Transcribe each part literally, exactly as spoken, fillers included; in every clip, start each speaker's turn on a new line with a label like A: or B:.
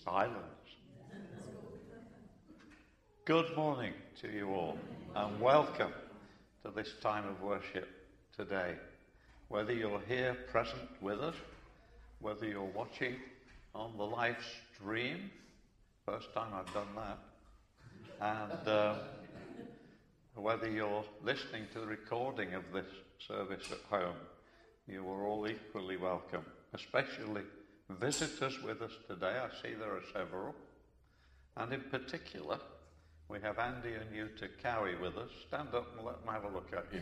A: silence. Good morning to you all, and welcome to this time of worship today. Whether you're here present with us, whether you're watching on the live stream, first time I've done that, and uh, whether you're listening to the recording of this service at home, you are all equally welcome, especially visitors with us today. I see there are several, and in particular we have Andy and Yuta Cowie with us. Stand up and let them have a look at you.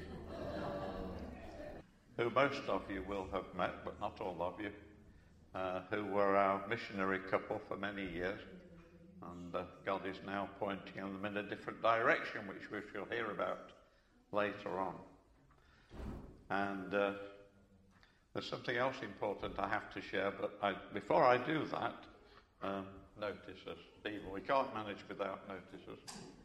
A: Who most of you will have met, but not all of you, uh, who were our missionary couple for many years. And uh, God is now pointing them in a different direction, which we shall hear about later on. And uh, there's something else important I have to share, but I, before I do that, um, notices. Steve, we can't manage without notices.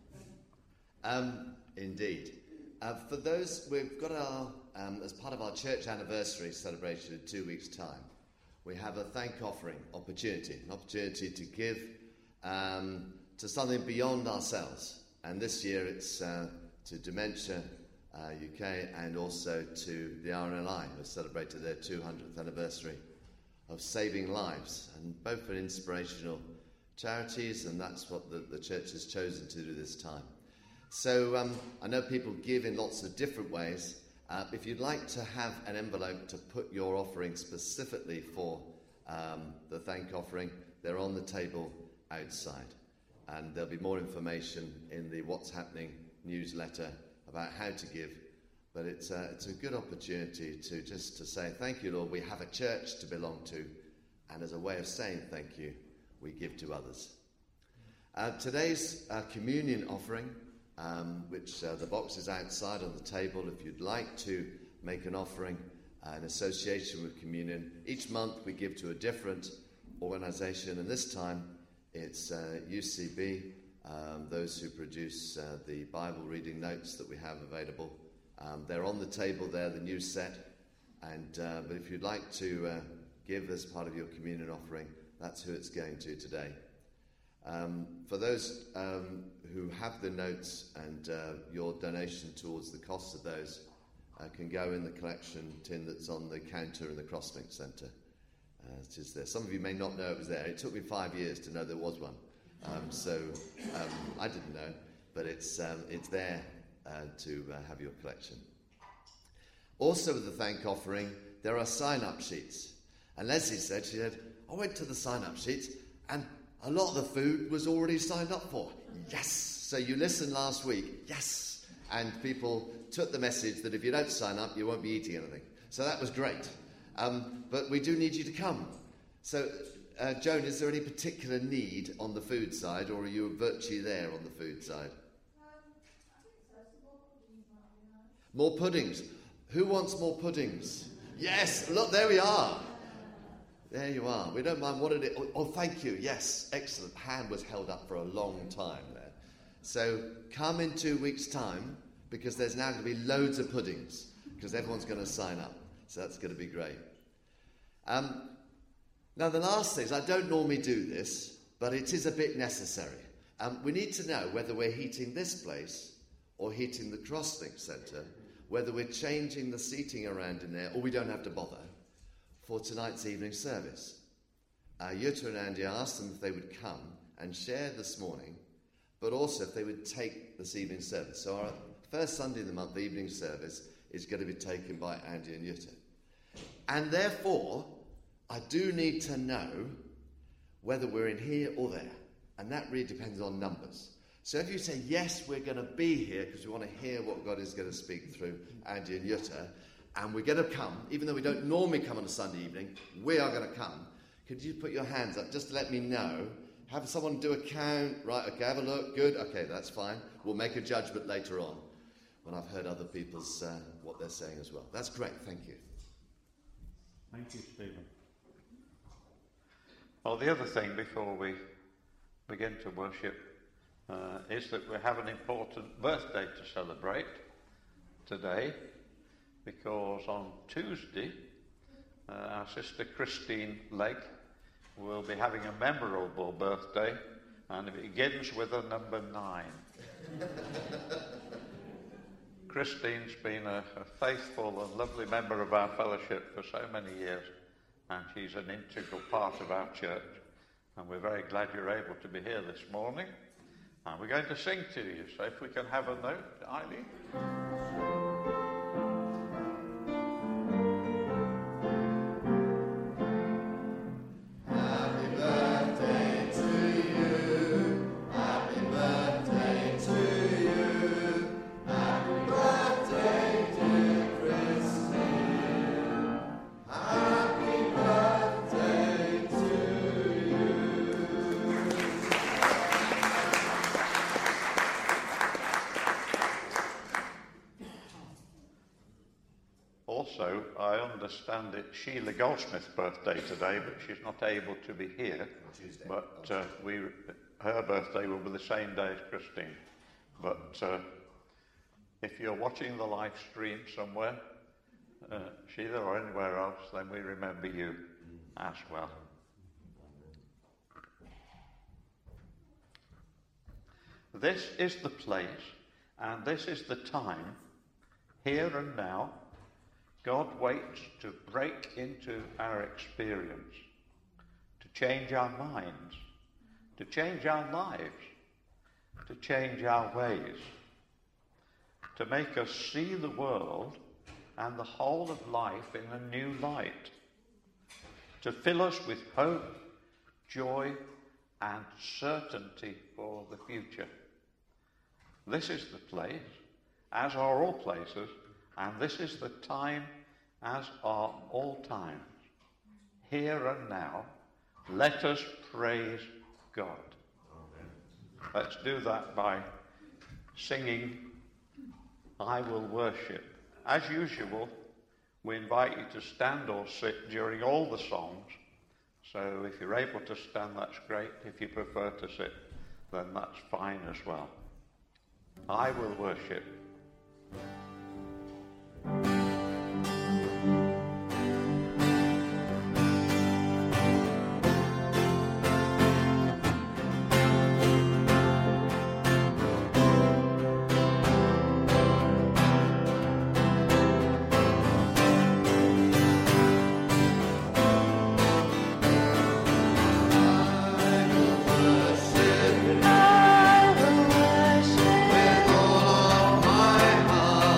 B: Um, indeed. Uh, for those, we've got our, um, as part of our church anniversary celebration in two weeks' time, we have a thank offering opportunity, an opportunity to give um, to something beyond ourselves. And this year it's uh, to Dementia uh, U K and also to the R N L I, who have celebrated their two hundredth anniversary of saving lives, and both are inspirational charities, and that's what the, the church has chosen to do this time. So um, I know people give in lots of different ways. Uh, if you'd like to have an envelope to put your offering specifically for um, the thank offering, they're on the table outside, and there'll be more information in the What's Happening newsletter about how to give. But it's a, it's a good opportunity to just to say, thank you, Lord, we have a church to belong to, and as a way of saying thank you, we give to others. Uh, today's uh, communion offering, um, which uh, the box is outside on the table, if you'd like to make an offering uh, in association with communion. Each month we give to a different organisation, and this time it's uh, U C B, um, those who produce uh, the Bible reading notes that we have available. Um, they're on the table there, the new set, and uh, but if you'd like to uh, give as part of your communion offering, that's who it's going to today. Um, for those um, who have the notes, and uh, your donation towards the cost of those uh, can go in the collection tin that's on the counter in the Crosslink Centre. Uh, it is there. Some of you may not know it was there. It took me five years to know there was one, um, so um, I didn't know, but it's um, it's there. Uh, to uh, have your collection. Also with the thank offering, there are sign-up sheets. And Leslie said, she said, I went to the sign-up sheets and a lot of the food was already signed up for. Yes! So you listened last week, yes! And people took the message that if you don't sign up, you won't be eating anything. So that was great. Um, but we do need you to come. So, uh, Joan, is there any particular need on the food side, or are you virtually there on the food side? More puddings. Who wants more puddings? Yes, look, there we are. There you are. We don't mind what it is. Oh, oh, thank you. Yes, excellent. Hand was held up for a long time there. So come in two weeks' time, because there's now going to be loads of puddings, because everyone's going to sign up. So that's going to be great. Um, now, the last thing is, I don't normally do this, but it is a bit necessary. Um, we need to know whether we're heating this place or heating the Crosslink Centre, whether we're changing the seating around in there, or we don't have to bother, for tonight's evening service. Uh, Yuta and Andy asked them if they would come and share this morning, but also if they would take this evening service. So our first Sunday in the month, the evening service, is going to be taken by Andy and Yuta. And therefore, I do need to know whether we're in here or there, and that really depends on numbers. So if you say, yes, we're going to be here because we want to hear what God is going to speak through Andy and Yuta, and we're going to come, even though we don't normally come on a Sunday evening, we are going to come. Could you put your hands up just to let me know? Have someone do a count. Right, okay, have a look. Good, okay, that's fine. We'll make a judgment later on when I've heard other people's, uh, what they're saying as well. That's great, thank you.
A: Thank you, Stephen. Well, the other thing before we begin to worship Uh, is that we have an important birthday to celebrate today, because on Tuesday uh, our sister Christine Legg will be having a memorable birthday, and it begins with a number nine. Christine's been a, a faithful and lovely member of our fellowship for so many years, and she's an integral part of our church. And we're very glad you're able to be here this morning. And we're going to sing to you, so if we can have a note, Eileen. Also, I understand it's Sheila Goldsmith's birthday today, but she's not able to be here.
B: Tuesday.
A: But uh, we, her birthday will be the same day as Christine. But uh, if you're watching the live stream somewhere, uh, Sheila or anywhere else, then we remember you as well. This is the place, and this is the time, here and now. God waits to break into our experience, to change our minds, to change our lives, to change our ways, to make us see the world and the whole of life in a new light, to fill us with hope, joy, and certainty for the future. This is the place, as are all places, and this is the time, as are all times. Here and now, let us praise God. Amen. Let's do that by singing, I Will Worship. As usual, we invite you to stand or sit during all the songs. So if you're able to stand, that's great. If you prefer to sit, then that's fine as well. I will worship.
C: I will worship with all of my heart.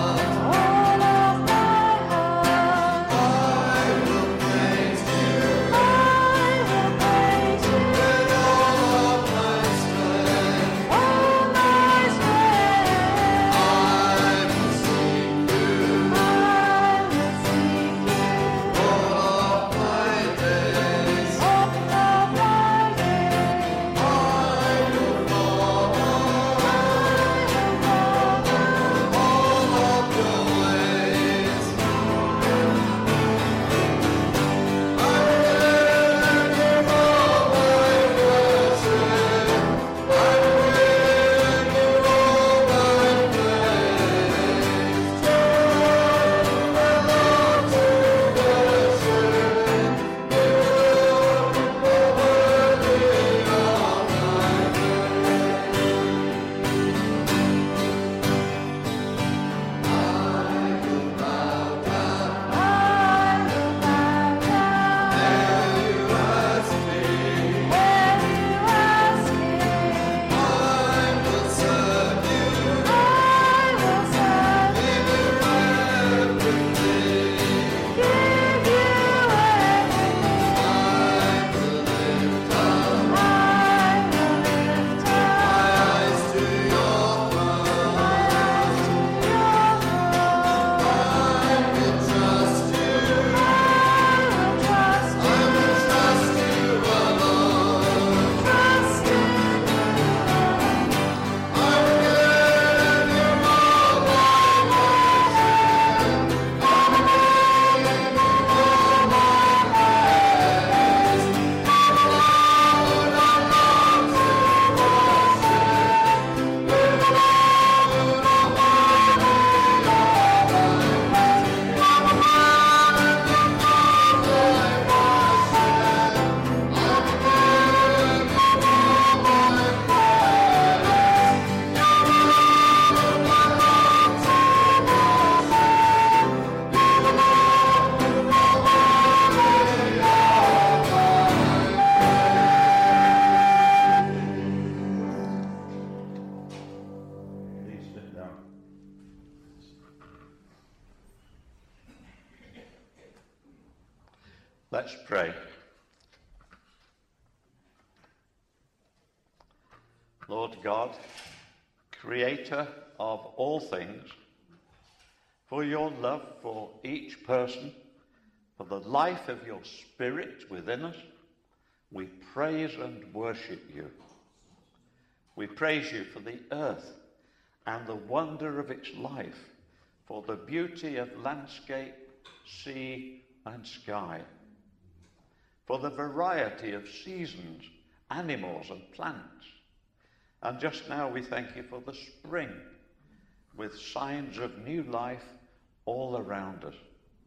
A: Let's pray. Lord God, creator of all things, for your love for each person, for the life of your Spirit within us, we praise and worship you. We praise you for the earth and the wonder of its life, for the beauty of landscape, sea and sky, for the variety of seasons, animals and plants. And just now we thank you for the spring, with signs of new life all around us.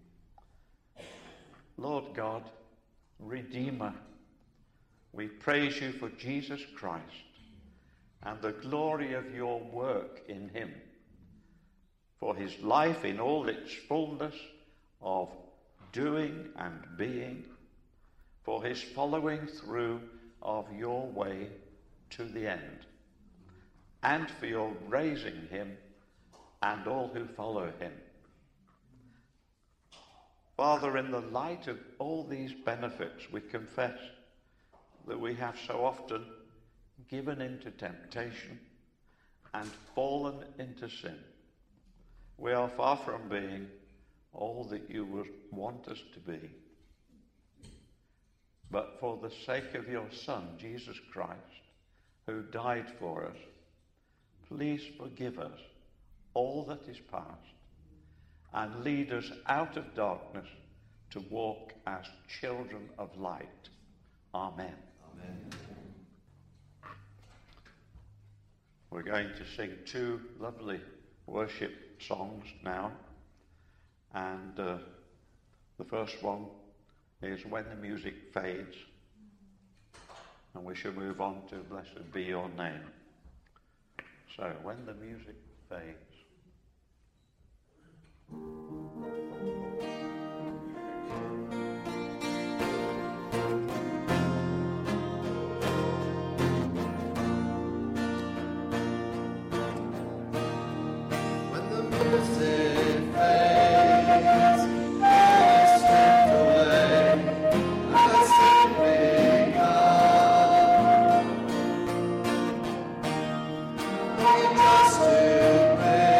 A: Lord God, Redeemer, we praise you for Jesus Christ and the glory of your work in him, for his life in all its fullness of doing and being, for his following through of your way to the end, and for your raising him and all who follow him. Father, in the light of all these benefits, we confess that we have so often given into temptation and fallen into sin. We are far from being all that you would want us to be. But for the sake of your Son, Jesus Christ, who died for us, please forgive us all that is past and lead us out of darkness to walk as children of light. Amen.
B: Amen.
A: We're going to sing two lovely worship songs now. And uh, the first one is When the Music Fades. And we shall move on to Blessed Be Your Name. So, When the Music Fades.
C: Just to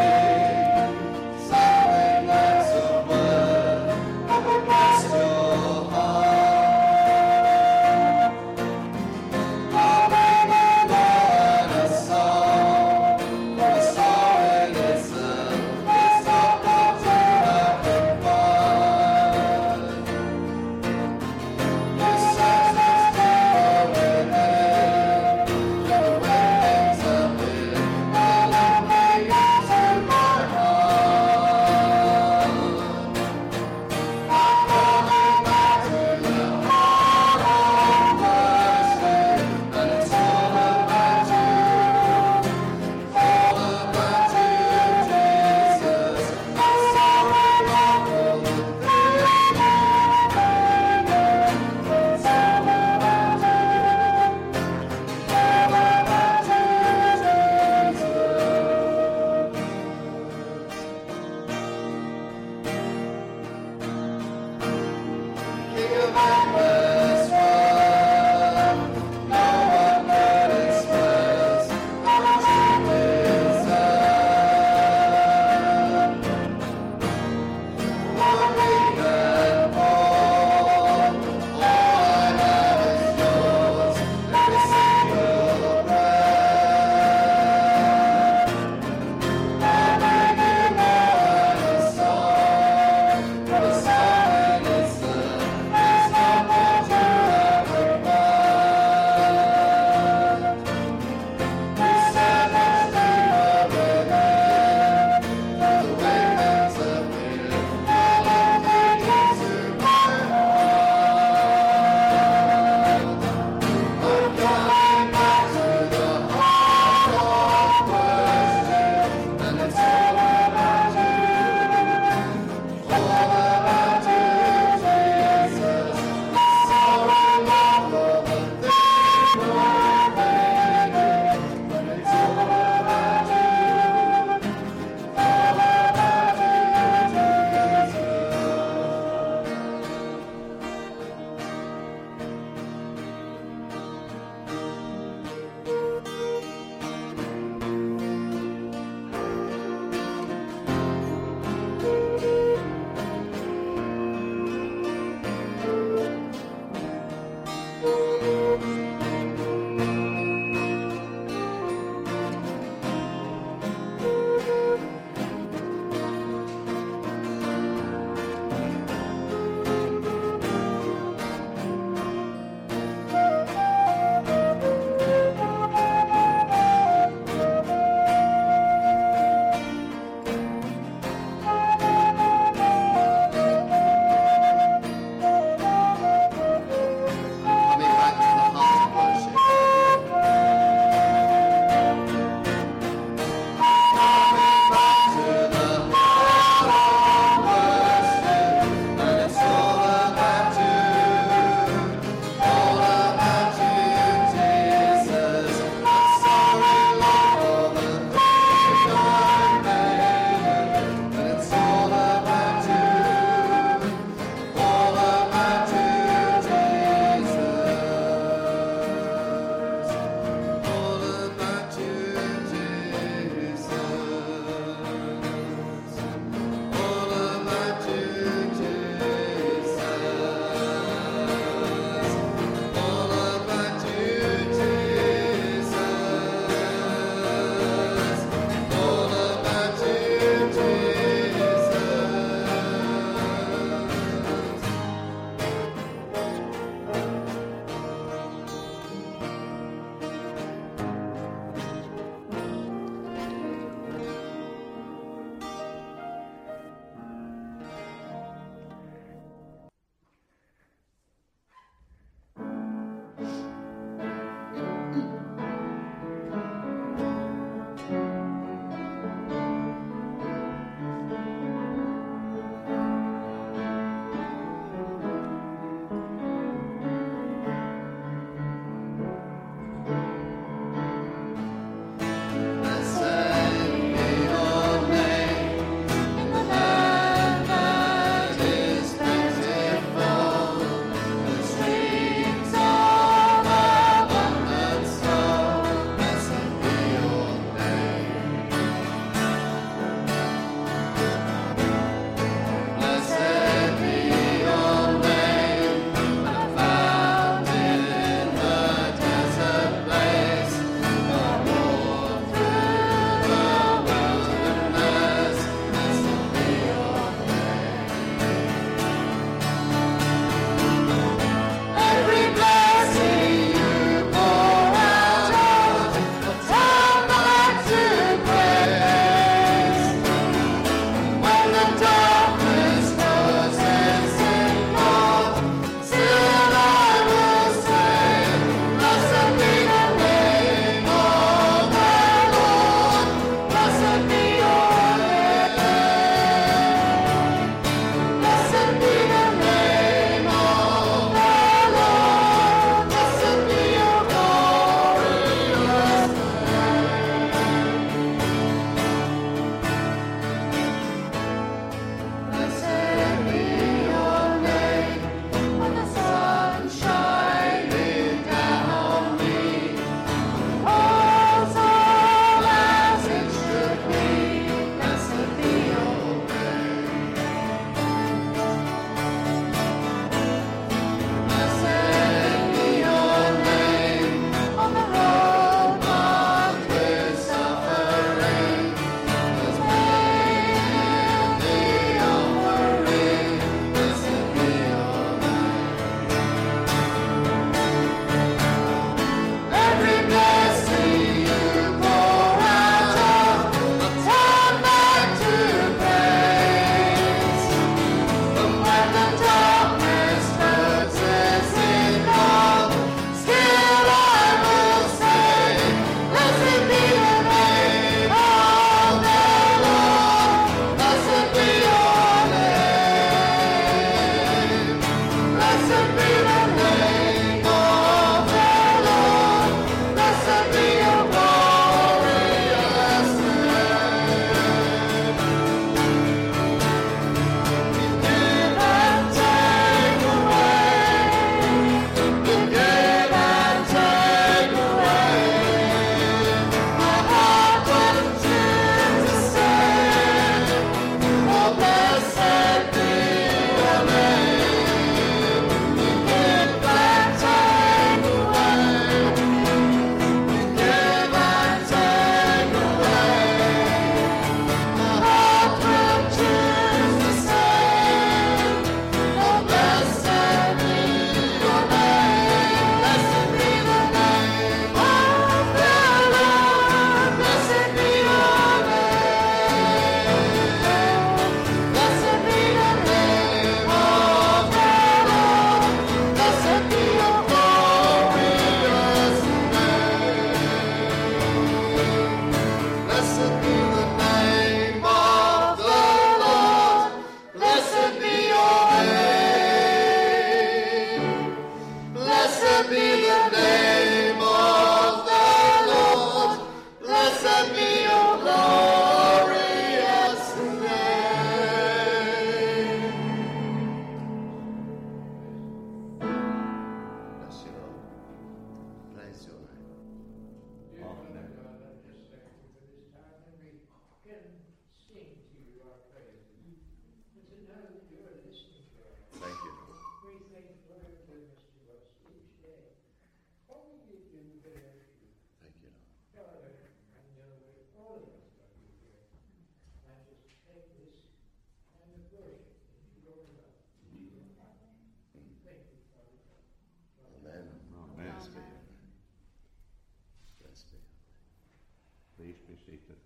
A: seated.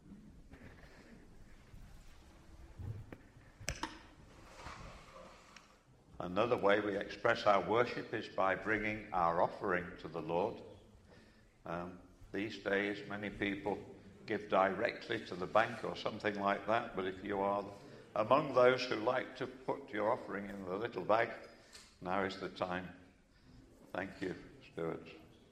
A: Another way we express our worship is by bringing our offering to the Lord. Um, these days, many people give directly to the bank or something like that, but if you are among those who like to put your offering in the little bag, now is the time. Thank you, stewards.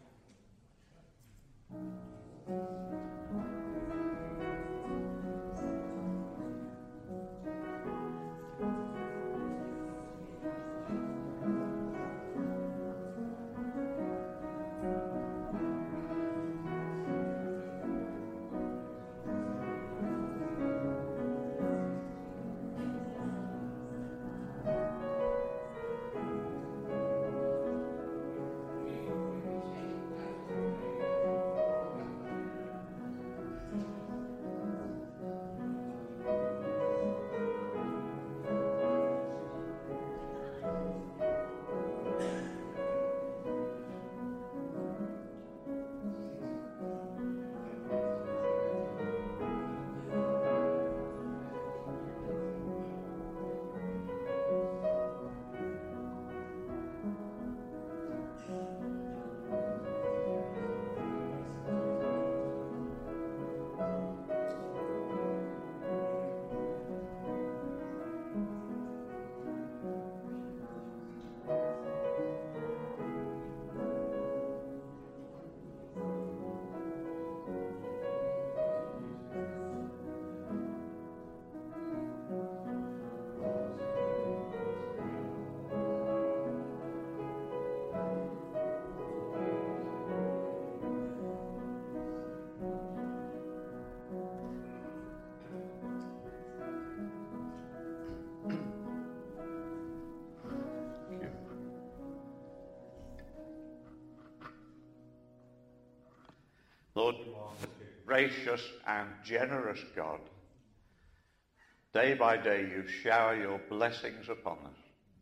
A: Lord, gracious and generous God, day by day you shower your blessings upon us.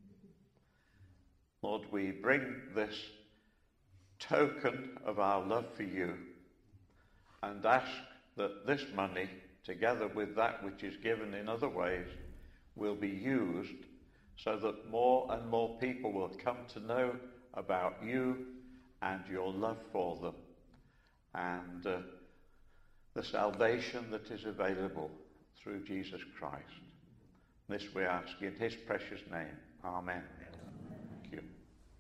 A: Lord, we bring this token of our love for you and ask that this money, together with that which is given in other ways, will be used so that more and more people will come to know about you and your love for them, and uh, the salvation that is available through Jesus Christ. This we ask in his precious name. Amen. Thank you.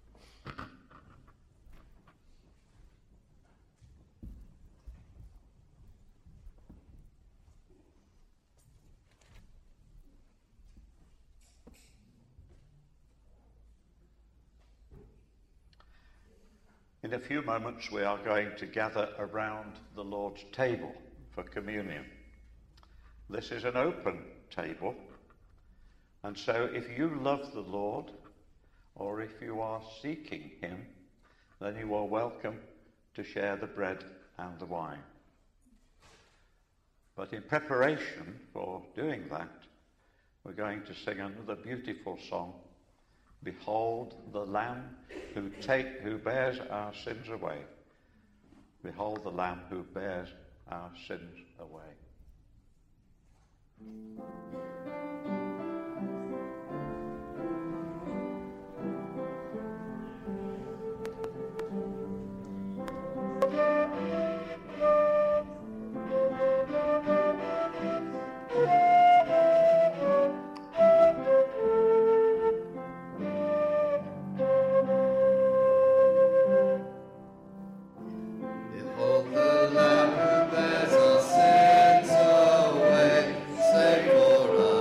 A: In a few moments we are going to gather around the Lord's table for communion. This is an open table, and so if you love the Lord, or if you are seeking him, then you are welcome to share the bread and the wine. But in preparation for doing that, we're going to sing another beautiful song, Behold the Lamb who take who bears our sins away. Behold the Lamb who bears our sins away.
B: Behold the Lamb who bears our sins away, save for us.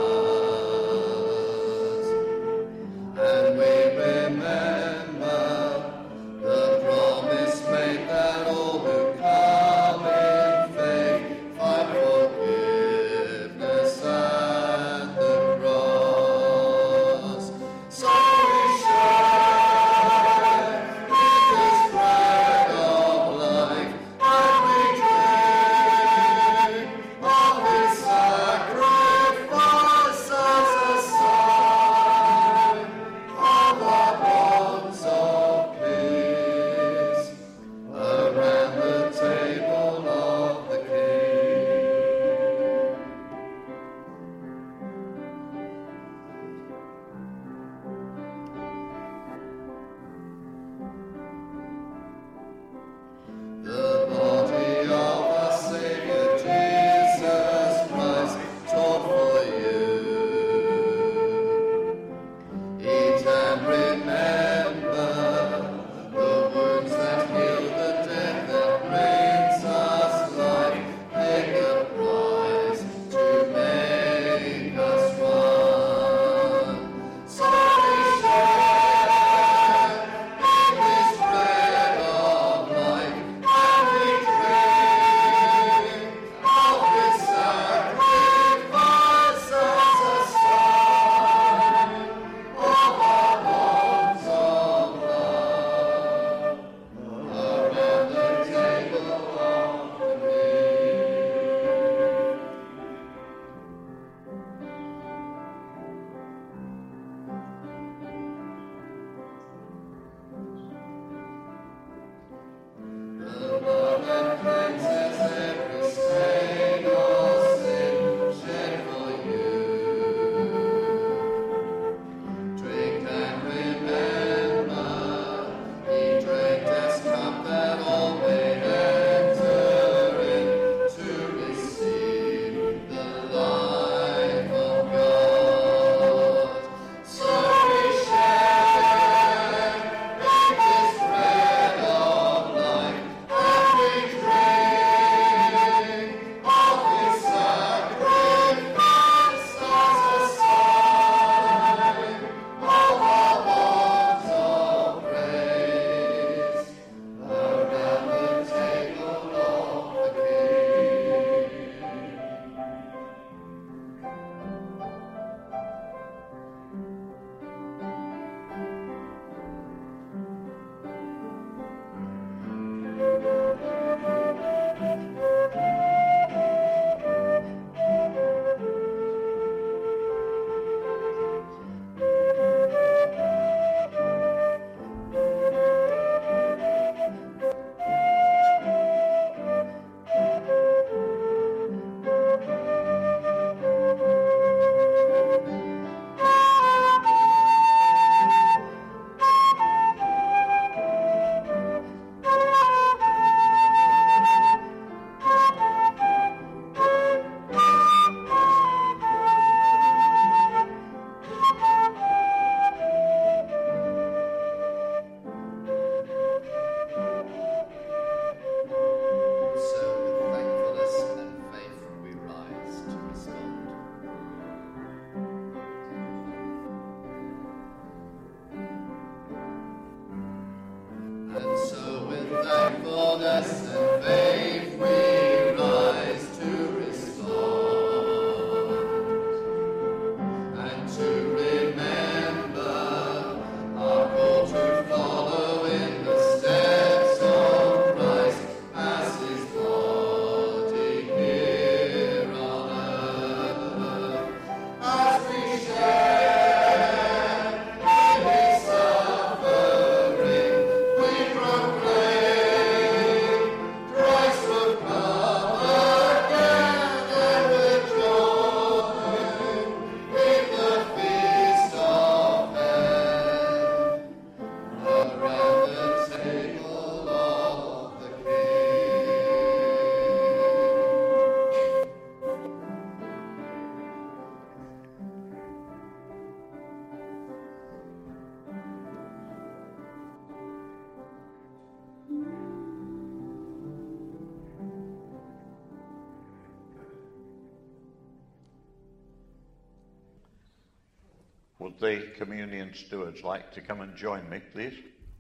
A: Would the communion stewards like to come and join me, please?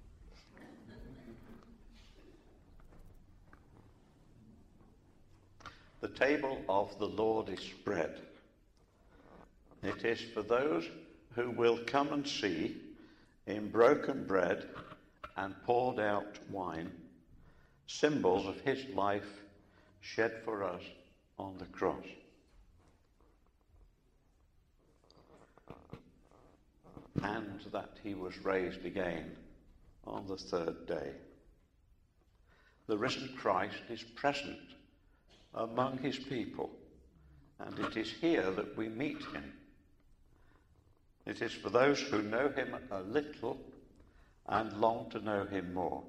A: The table of the Lord is spread. It is for those who will come and see in broken bread and poured out wine, symbols of his life shed for us on the cross. And that he was raised again on the third day. The risen Christ is present among his people, and it is here that we meet him. It is for those who know him a little and long to know him more.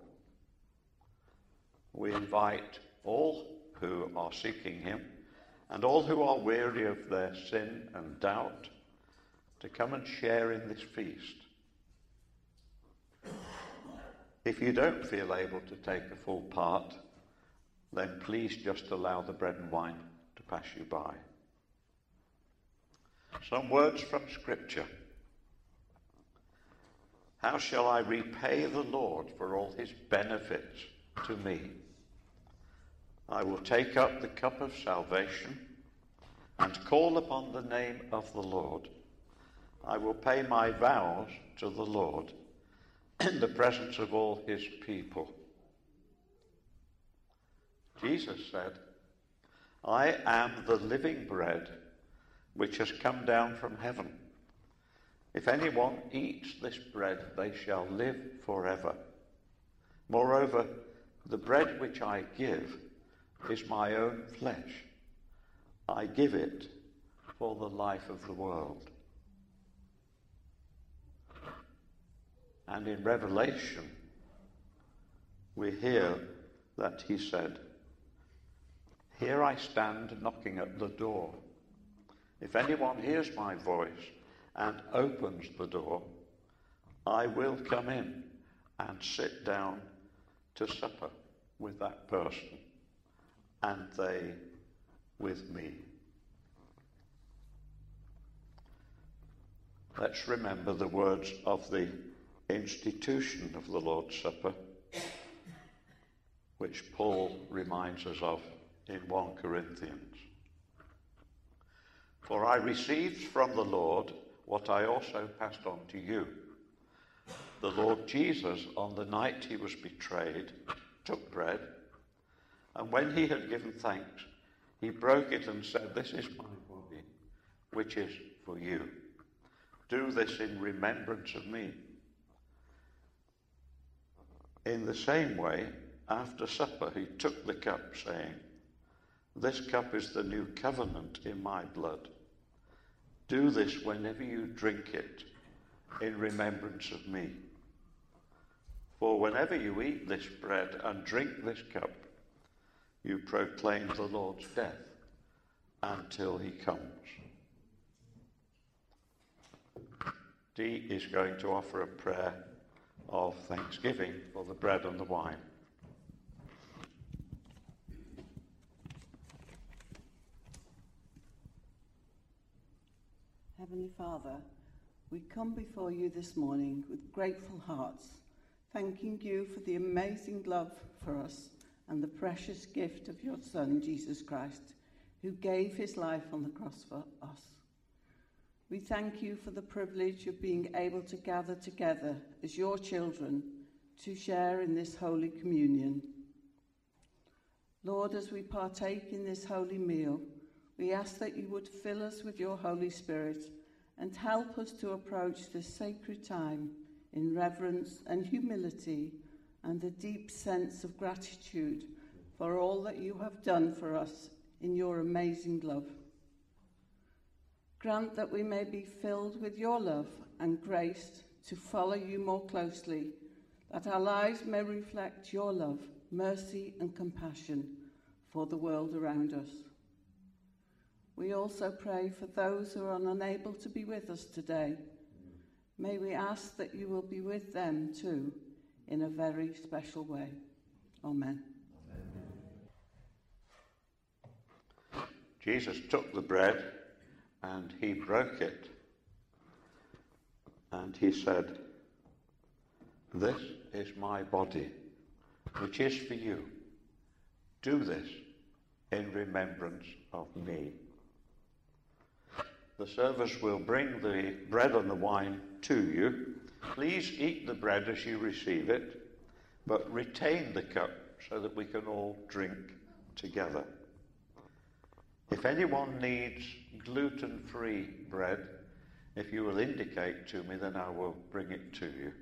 A: We invite all who are seeking him and all who are weary of their sin and doubt to come and share in this feast. If you don't feel able to take a full part, then please just allow the bread and wine to pass you by. Some words from Scripture. How shall I repay the Lord for all his benefits to me? I will take up the cup of salvation and call upon the name of the Lord. I will pay my vows to the Lord in the presence of all his people. Jesus said, I am the living bread which has come down from heaven. If anyone eats this bread, they shall live forever. Moreover, the bread which I give is my own flesh. I give it for the life of the world. And in Revelation, we hear that he said, Here I stand knocking at the door. If anyone hears my voice and opens the door, I will come in and sit down to supper with that person, and they with me. Let's remember the words of the institution of the Lord's Supper, which Paul reminds us of in First Corinthians. For I received from the Lord what I also passed on to you. The Lord Jesus, on the night he was betrayed, took bread, and when he had given thanks, he broke it and said, This is my body, which is for you. Do this in remembrance of me. In the same way, after supper, he took the cup, saying, This cup is the new covenant in my blood. Do this whenever you drink it, in remembrance of me. For whenever you eat this bread and drink this cup, you proclaim the Lord's death until he comes. Dee is going to offer a prayer of thanksgiving for the bread and the wine.
C: Heavenly Father, we come before you this morning with grateful hearts thanking you for the amazing love for us and the precious gift of your Son, Jesus Christ, who gave his life on the cross for us. We thank you for the privilege of being able to gather together as your children to share in this Holy Communion. Lord, as we partake in this holy meal, we ask that you would fill us with your Holy Spirit and help us to approach this sacred time in reverence and humility and a deep sense of gratitude for all that you have done for us in your amazing love. Grant that we may be filled with your love and grace to follow you more closely, that our lives may reflect your love, mercy and compassion for the world around us. We also pray for those who are unable to be with us today. May we ask that you will be with them too in a very special way. Amen.
A: Jesus took the bread and he broke it. And he said, "This is my body, which is for you. Do this in remembrance of me." The servers will bring the bread and the wine to you. Please eat the bread as you receive it, but retain the cup so that we can all drink together. If anyone needs gluten-free bread, if you will indicate to me, then I will bring it to you.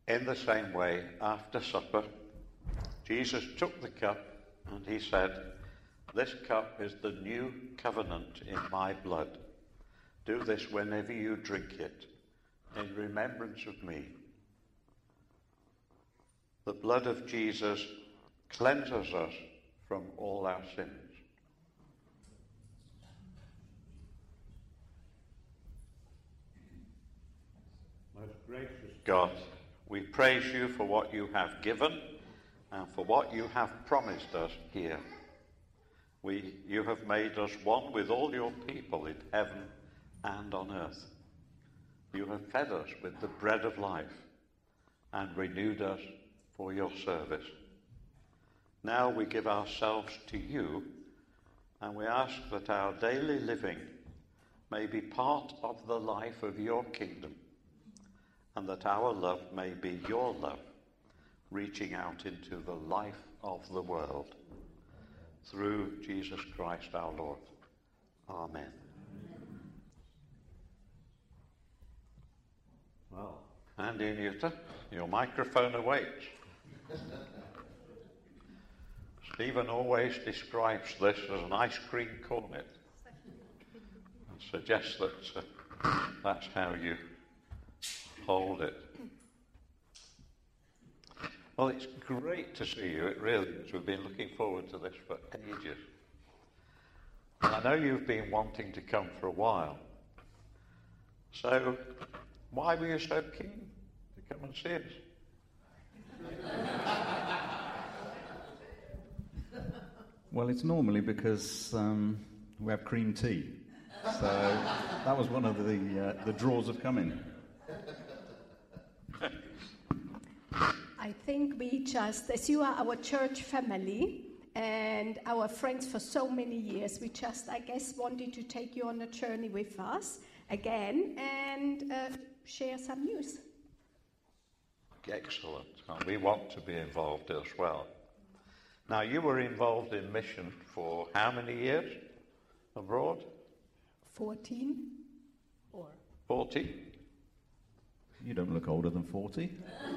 A: In the same way, after supper, Jesus took the cup and he said, "This cup is the new covenant in my blood. Do this whenever you drink it, in remembrance of me." The blood of Jesus cleanses us from all our sins. Most gracious God, we praise you for what you have given and for what you have promised us here. We, you have made us one with all your people in heaven and on earth. You have fed us with the bread of life and renewed us for your service. Now we give ourselves to you, and we ask that our daily living may be part of the life of your kingdom, and that our love may be your love, reaching out into the life of the world. Through Jesus Christ our Lord. Amen. Well, Andy Newton, your microphone awaits. Stephen always describes this as an ice cream cornet and suggests that uh, that's how you hold it. Well, it's great to see you, it really is. We've been looking forward to this for ages. And I know you've been wanting to come for a while. So, why were you so keen to come and see us?
D: Well, it's normally because um, we have cream tea. So that was one of the uh, the draws of coming.
E: I think we just, as you are our church family and our friends for so many years, we just, I guess, wanted to take you on a journey with us again and uh, share some news.
A: Excellent. And we want to be involved as well. Now, you were involved in mission for how many years abroad?
E: fourteen? Or?
A: forty?
D: You don't look older than forty.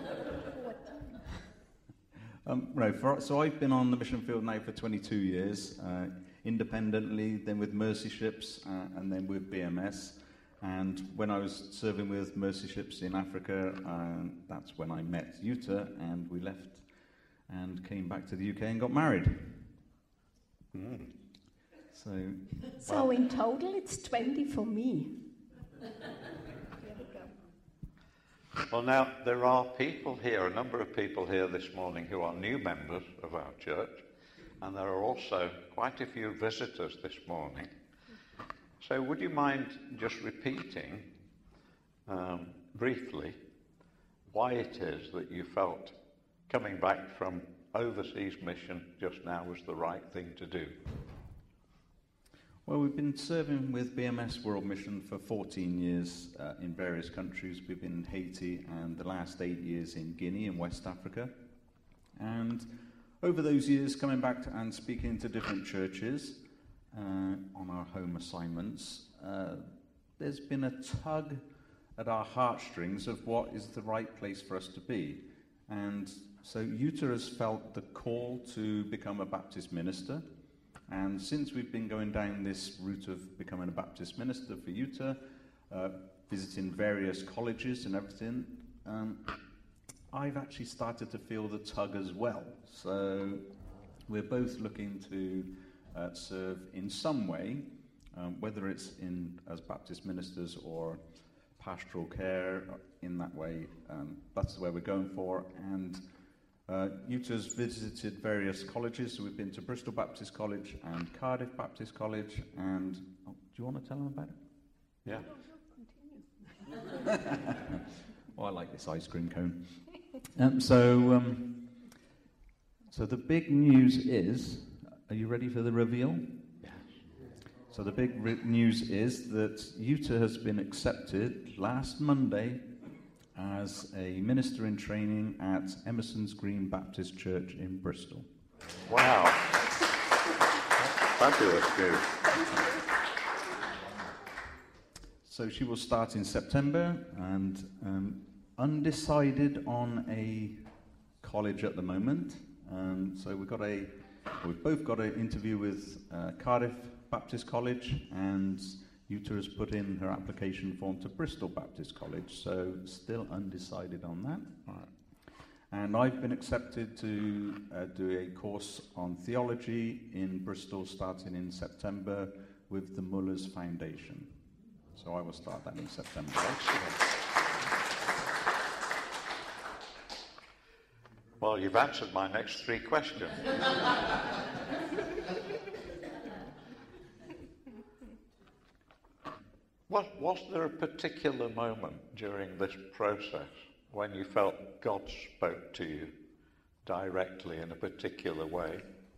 D: um, no, for, so I've been on the mission field now for twenty-two years, uh, independently, then with Mercy Ships, uh, and then with B M S. And when I was serving with Mercy Ships in Africa, uh, that's when I met Jutta, and we left and came back to the U K and got married. Mm. So,
E: so
A: well,
E: in total, it's twenty for me.
A: Well, now, there are people here, a number of people here this morning who are new members of our church, and there are also quite a few visitors this morning. So would you mind just repeating um, briefly why it is that you felt coming back from overseas mission just now was the right thing to do?
D: Well, we've been serving with B M S World Mission for fourteen years uh, in various countries. We've been in Haiti and the last eight years in Guinea in West Africa. And over those years, coming back to, and speaking to different churches uh, on our home assignments, uh, there's been a tug at our heartstrings of what is the right place for us to be. And so Jutta has felt the call to become a Baptist minister. And since we've been going down this route of becoming a Baptist minister for Jutta, uh, visiting various colleges and everything, um, I've actually started to feel the tug as well. So we're both looking to uh, serve in some way, um, whether it's in as Baptist ministers or pastoral care in that way. Um, that's the way we're going for. And Uh, Jutta's visited various colleges, so we've been to Bristol Baptist College and Cardiff Baptist College, and oh, do you want to tell them about it?
A: Yeah.
D: Oh, I like this ice cream cone. Um, so, um, so the big news is, are you ready for the reveal?
A: Yes.
D: So the big re- news is that Jutta has been accepted last Monday as a minister in training at Emerson's Green Baptist Church in Bristol.
A: Wow. Fabulous news.
D: So she will start in September, and um, undecided on a college at the moment. Um, so we've got a, we've both got an interview with uh, Cardiff Baptist College, and Uta has put in her application form to Bristol Baptist College. So still undecided on that.
A: All right.
D: And I've been accepted to uh, do a course on theology in Bristol starting in September with the Mullers Foundation. So I will start that in September.
A: Excellent. Well, you've answered my next three questions. Was, was there a particular moment during this process when you felt God spoke to you directly in a particular way?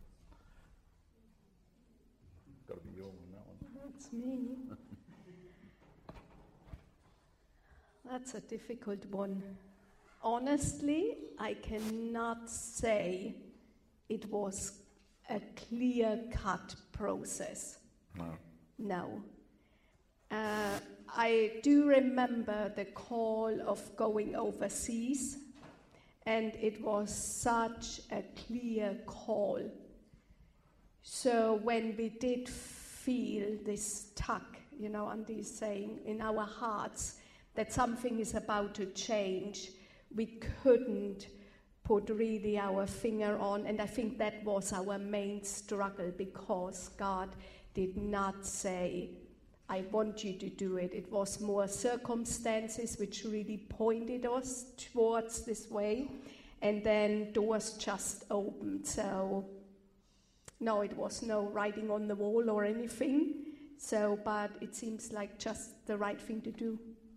A: Got to be your one, that one.
E: That's me. That's a difficult one. Honestly, I cannot say it was a clear-cut process.
A: No.
E: No. Uh, I do remember the call of going overseas, and it was such a clear call. So when we did feel this tug, you know, Andy is saying, in our hearts, that something is about to change, we couldn't put really our finger on, and I think that was our main struggle, because God did not say, I want you to do it. It was more circumstances which really pointed us towards this way, and then doors just opened. So no, it was no writing on the wall or anything. So, but it seems like just the right thing to do.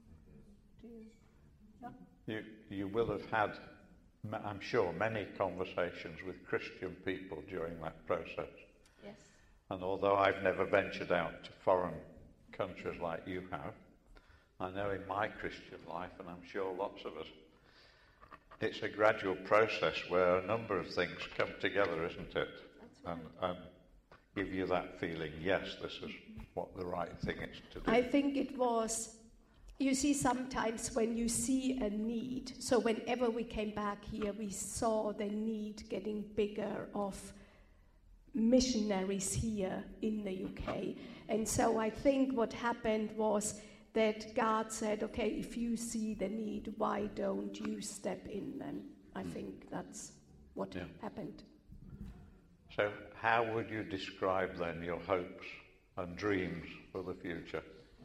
E: Yeah.
A: You, you will have had, I'm sure, many conversations with Christian people during that process.
E: Yes.
A: And although I've never ventured out to foreign countries like you have, I know in my Christian life, and I'm sure lots of us, it's a gradual process where a number of things come together, isn't it?
E: That's right.
A: And, and give you that feeling, yes, this is what the right thing is to do.
E: I think it was, you see, sometimes when you see a need, so whenever we came back here, we saw the need getting bigger of missionaries here in the U K. And so I think what happened was that God said, okay, if you see the need, why don't you step in? And I mm. think that's what
A: yeah.
E: happened.
A: So how would you describe then your hopes and dreams for the future?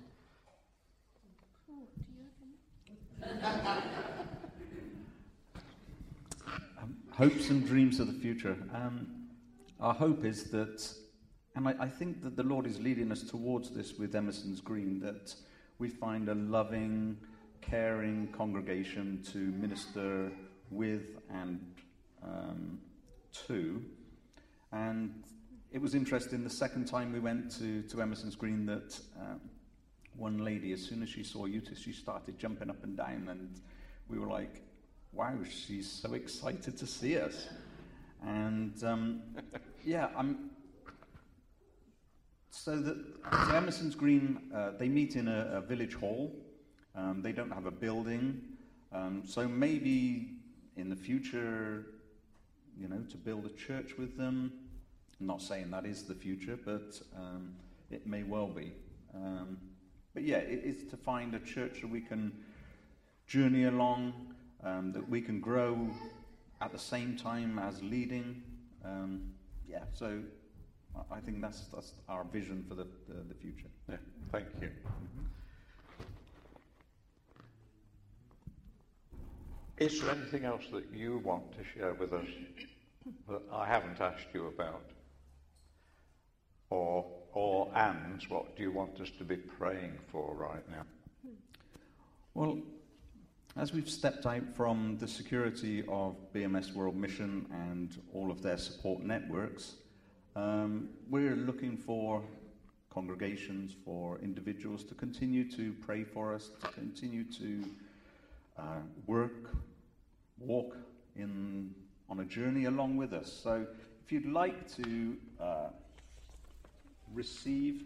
E: Oh, do you have
D: um, hopes and dreams of the future. Um, our hope is that, and I, I think that the Lord is leading us towards this with Emerson's Green, that we find a loving, caring congregation to minister with and um, to. And it was interesting, the second time we went to, to Emerson's Green, that uh, one lady, as soon as she saw Uta, she started jumping up and down, and we were like, wow, she's so excited to see us. And um, yeah, I'm... So that so Emerson's Green, uh, they meet in a, a village hall. Um, they don't have a building. Um, so maybe in the future, you know, to build a church with them. I'm not saying that is the future, but um, it may well be. Um, but yeah, it is to find a church that we can journey along, um, that we can grow at the same time as leading. Um, yeah, so I think that's that's our vision for the the, the future.
A: Yeah, thank you. Mm-hmm. Is there anything else that you want to share with us that I haven't asked you about? Or, or and what do you want us to be praying for right now?
D: Well, as we've stepped out from the security of B M S World Mission and all of their support networks, um, we're looking for congregations, for individuals to continue to pray for us, to continue to uh, work, walk in on a journey along with us. So if you'd like to uh, receive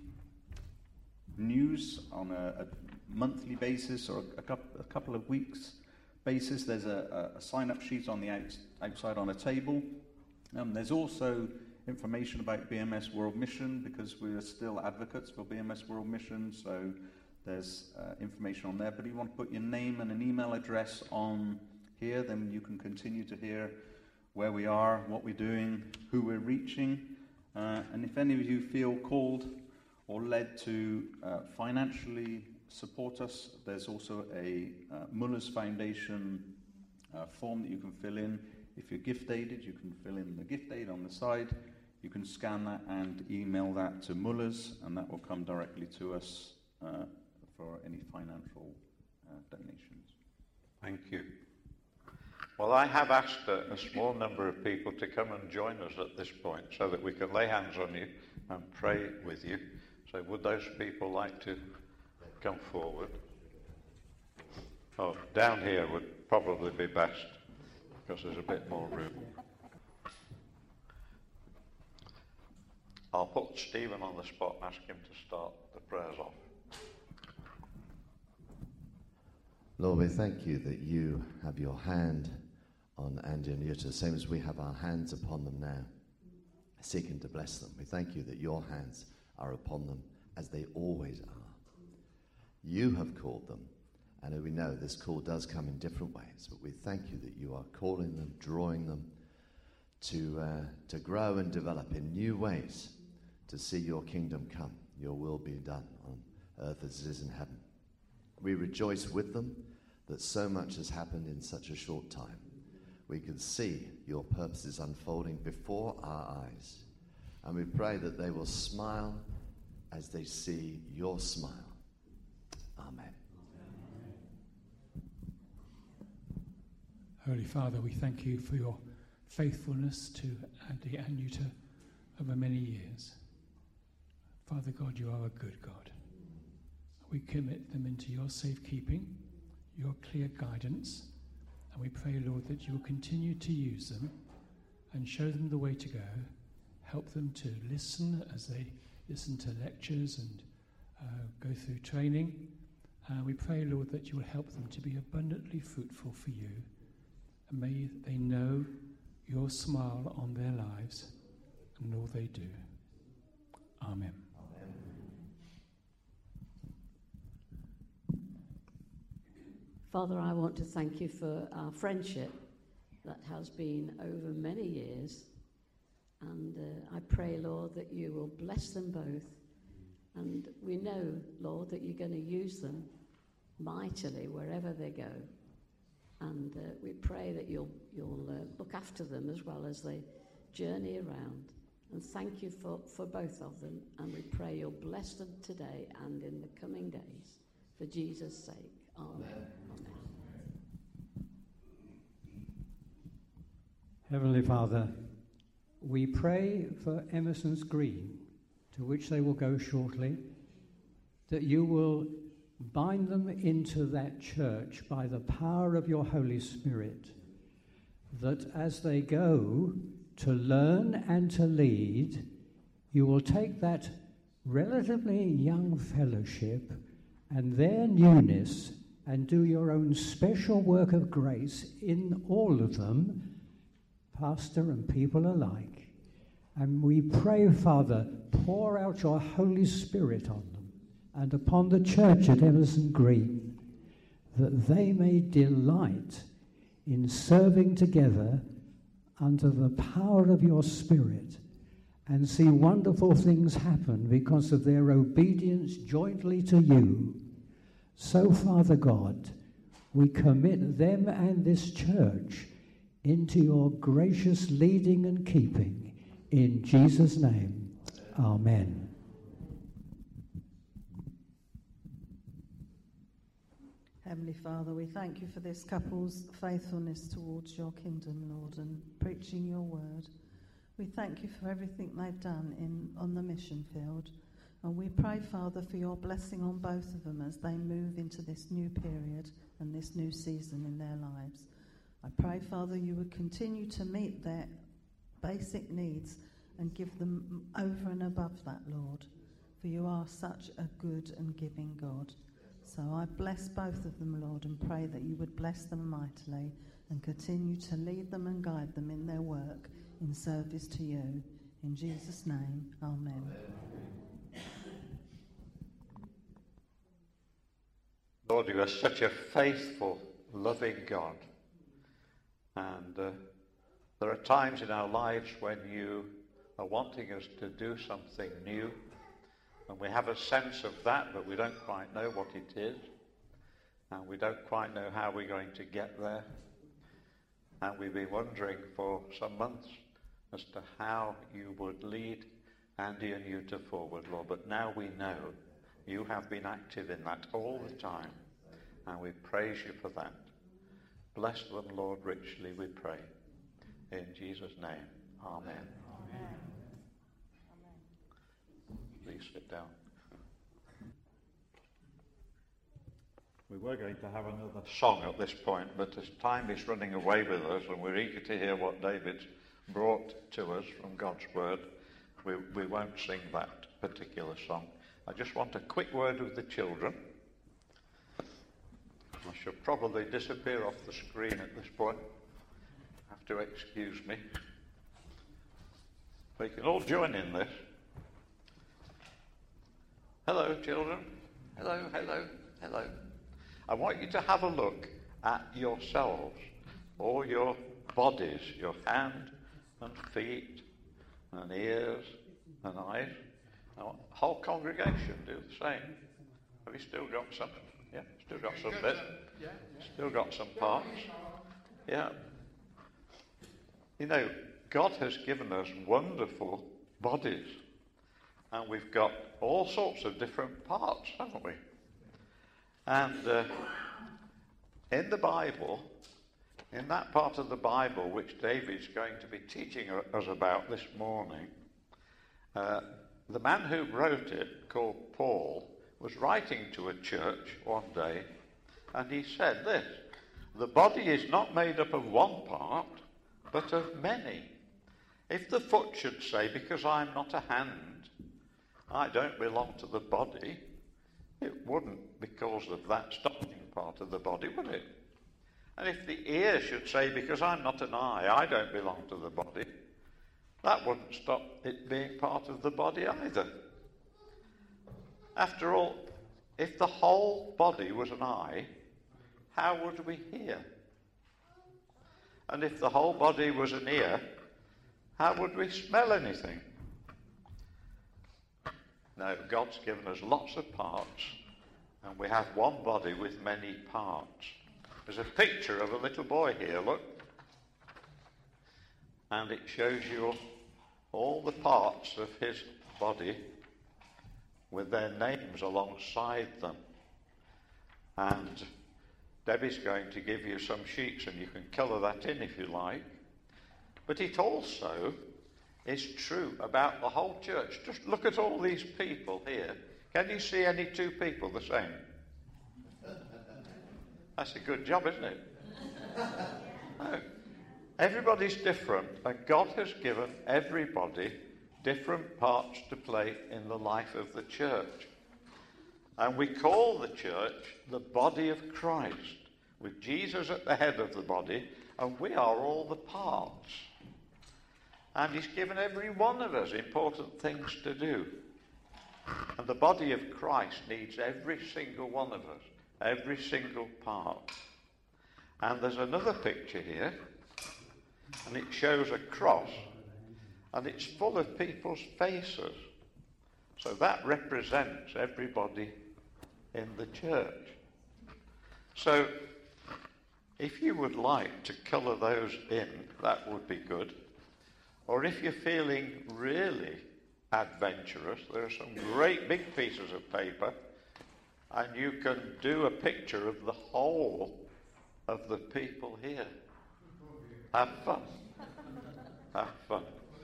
D: news on a, a monthly basis or a, a, couple, a couple of weeks basis. There's a, a, a sign-up sheet on the out, outside on a table. Um, there's also information about B M S World Mission, because we are still advocates for B M S World Mission, so there's uh, information on there. But if you want to put your name and an email address on here, then you can continue to hear where we are, what we're doing, who we're reaching. Uh, and if any of you feel called or led to uh, financially support us, there's also a uh, Muller's Foundation uh, form that you can fill in. If you're gift aided, you can fill in the gift aid on the side. You can scan that and email that to Muller's, and that will come directly to us uh, for any financial uh, donations.
A: Thank you. Well, I have asked a, a small number of people to come and join us at this point so that we can lay hands on you and pray with you. So would those people like to come forward? Oh, down here would probably be best, because there's a bit more room. I'll put Stephen on the spot and ask him to start the prayers off.
B: Lord, we thank you that you have your hand on Andy and Jutta, same as we have our hands upon them now, seeking to bless them. We thank you that your hands are upon them, as they always are. You have called them, and we know this call does come in different ways, but we thank you that you are calling them, drawing them to, uh, to grow and develop in new ways, to see your kingdom come, your will be done on earth as it is in heaven. We rejoice with them that so much has happened in such a short time. We can see your purposes unfolding before our eyes. And we pray that they will smile as they see your smile. Amen.
F: Holy Father, we thank you for your faithfulness to Andy and Jutta over many years. Father God, you are a good God. We commit them into your safekeeping, your clear guidance, and we pray, Lord, that you will continue to use them and show them the way to go. Help them to listen as they listen to lectures and uh, go through training. Uh, we pray, Lord, that you will help them to be abundantly fruitful for you, and may they know your smile on their lives and all they do. Amen.
G: Father, I want to thank you for our friendship that has been over many years. And uh, I pray, Lord, that you will bless them both. And we know, Lord, that you're going to use them mightily wherever they go. And uh, we pray that you'll, you'll uh, look after them as well as they journey around. And thank you for, for both of them. And we pray you'll bless them today and in the coming days. For Jesus' sake. Amen. Amen.
H: Heavenly Father, we pray for Emerson's Green, to which they will go shortly, that you will bind them into that church by the power of your Holy Spirit, that as they go to learn and to lead, you will take that relatively young fellowship and their newness and do your own special work of grace in all of them, pastor and people alike. And we pray, Father, pour out your Holy Spirit on them and upon the church at Emerson Green, that they may delight in serving together under the power of your Spirit and see wonderful things happen because of their obedience jointly to you. So, Father God, we commit them and this church into your gracious leading and keeping. In Jesus' name, amen.
I: Heavenly Father, we thank you for this couple's faithfulness towards your kingdom, Lord, and preaching your word. We thank you for everything they've done in on the mission field. And we pray, Father, for your blessing on both of them as they move into this new period and this new season in their lives. I pray, Father, you would continue to meet their basic needs and give them over and above that, Lord. For you are such a good and giving God. So I bless both of them, Lord, and pray that you would bless them mightily and continue to lead them and guide them in their work in service to you. In Jesus' name, amen. Amen.
A: Lord, you are such a faithful, loving God. And uh, there are times in our lives when you are wanting us to do something new. And we have a sense of that, but we don't quite know what it is. And we don't quite know how we're going to get there. And we've been wondering for some months as to how you would lead Andy and Yuta forward, Lord. But now we know you have been active in that all the time. And we praise you for that. Bless them, Lord, richly, we pray. In Jesus' name, amen. Amen. Please sit down. We were going to have another song at this point, but as time is running away with us and we're eager to hear what David's brought to us from God's word, we, we won't sing that particular song. I just want a quick word with the children. I shall probably disappear off the screen at this point. Have to excuse me. But you can all join in this. Hello, children. Hello, hello, hello. I want you to have a look at yourselves, all your bodies, your hand and feet and ears and eyes. Now, whole congregation do the same. Have you still got some? Yeah, still got some bits. Still got some parts. Yeah. You know, God has given us wonderful bodies. And we've got all sorts of different parts, haven't we? And uh, in the Bible, in that part of the Bible which David's going to be teaching us about this morning, uh, the man who wrote it, called Paul, was writing to a church one day, and he said this: the body is not made up of one part, but of many. If the foot should say, because I'm not a hand, I don't belong to the body, it wouldn't because of that stopping part of the body, would it? And if the ear should say, because I'm not an eye, I don't belong to the body, that wouldn't stop it being part of the body either. After all, if the whole body was an eye, how would we hear? And if the whole body was an ear, how would we smell anything? No, God's given us lots of parts, and we have one body with many parts. There's a picture of a little boy here, look. And it shows you all the parts of his body with their names alongside them. And Debbie's going to give you some sheets, and you can colour that in if you like. But it also is true about the whole church. Just look at all these people here. Can you see any two people the same? That's a good job, isn't it? No. Everybody's different, and God has given everybody different parts to play in the life of the church. And we call the church the body of Christ, with Jesus at the head of the body, and we are all the parts. And he's given every one of us important things to do. And the body of Christ needs every single one of us, every single part. And there's another picture here, and it shows a cross, and it's full of people's faces. So that represents everybody in the church. So if you would like to colour those in, that would be good. Or if you're feeling really adventurous, there are some great big pieces of paper, and you can do a picture of the whole of the people here. Have fun. Have fun.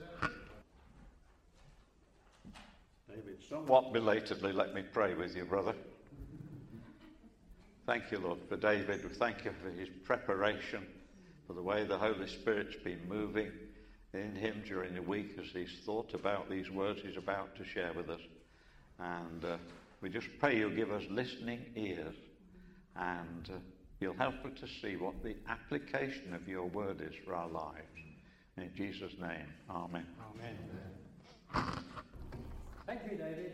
A: David, somewhat belatedly, let me pray with you, brother. Thank you, Lord, for David. We thank you for his preparation, for the way the Holy Spirit's been moving in him during the week as he's thought about these words he's about to share with us. And uh, We just pray you'll give us listening ears, and uh, you'll help us to see what the application of your word is for our lives. In Jesus' name, amen.
J: Amen. Thank you, David.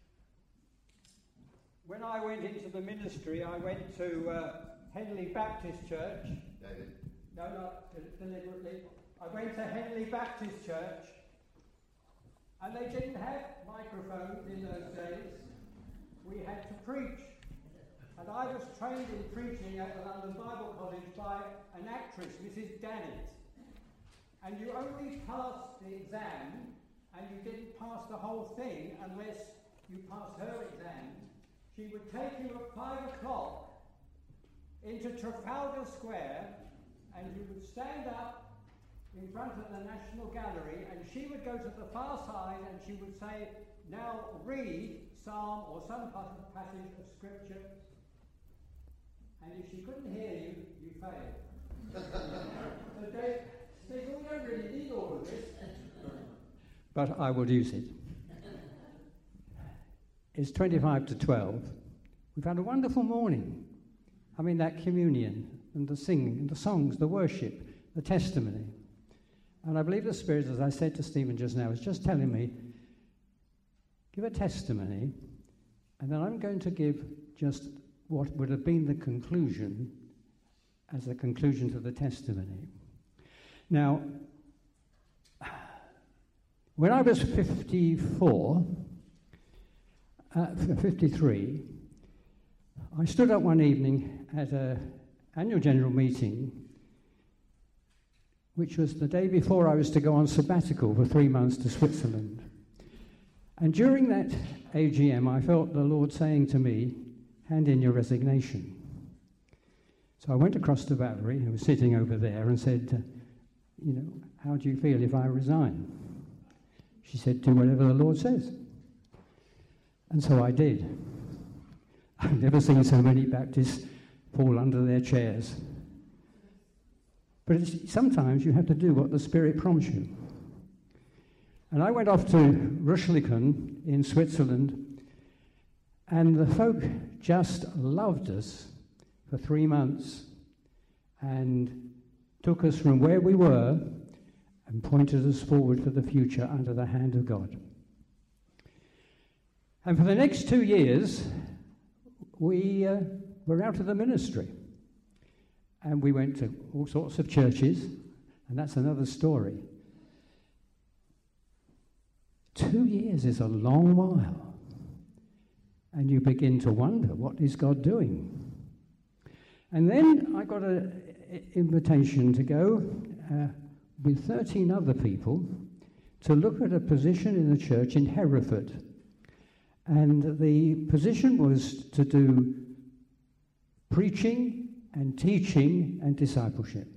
J: When I went into the ministry, I went to uh, Henley Baptist Church.
B: David?
J: No, not deliberately. I went to Henley Baptist Church, and they didn't have microphones in those days. We had to preach. And I was trained in preaching at the London Bible College by an actress, Missus Dannett. And you only passed the exam, and you didn't pass the whole thing unless you passed her exam. She would take you at five o'clock into Trafalgar Square, and you would stand up in front of the National Gallery, and she would go to the far side, and she would say, now read Psalm or some passage of Scripture. And if she couldn't hear you, you failed. So they said, well, we don't really need all of this.
H: But I will use it. It's twenty-five to twelve. We've had a wonderful morning. I mean, that communion and the singing and the songs, the worship, the testimony. And I believe the Spirit, as I said to Stephen just now, is just telling me, give a testimony, and then I'm going to give just what would have been the conclusion as a conclusion to the testimony. Now, when I was fifty-four, uh, fifty-three, I stood up one evening at an annual general meeting, which was the day before I was to go on sabbatical for three months to Switzerland. And during that A G M, I felt the Lord saying to me, hand in your resignation. So I went across to Valerie, who was sitting over there, and said, you know, how do you feel if I resign? She said, do whatever the Lord says. And so I did. I've never seen so many Baptists fall under their chairs. But it's, sometimes you have to do what the Spirit prompts you. And I went off to Ruschlichen in Switzerland, and the folk just loved us for three months and took us from where we were and pointed us forward for the future under the hand of God. And for the next two years, we uh, were out of the ministry. And we went to all sorts of churches, and that's another story. Two years is a long while. And you begin to wonder, what is God doing? And then I got an invitation to go uh, with thirteen other people to look at a position in the church in Hereford. And the position was to do preaching and teaching and discipleship.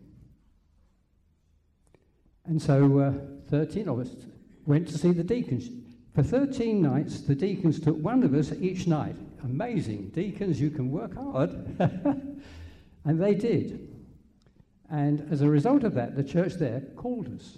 H: And so uh, thirteen of us went to see the deacons. For thirteen nights, the deacons took one of us each night. Amazing. Deacons, you can work hard. And they did. And as a result of that, the church there called us.